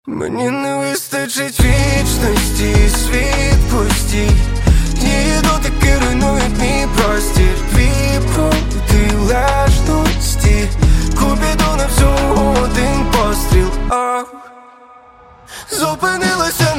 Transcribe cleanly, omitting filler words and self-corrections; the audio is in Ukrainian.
Мені не вистачить вічності, світ пустій. Її дотики руйнують мій простір. Твій проти лежності, Купідона всього один постріл. Зупинилася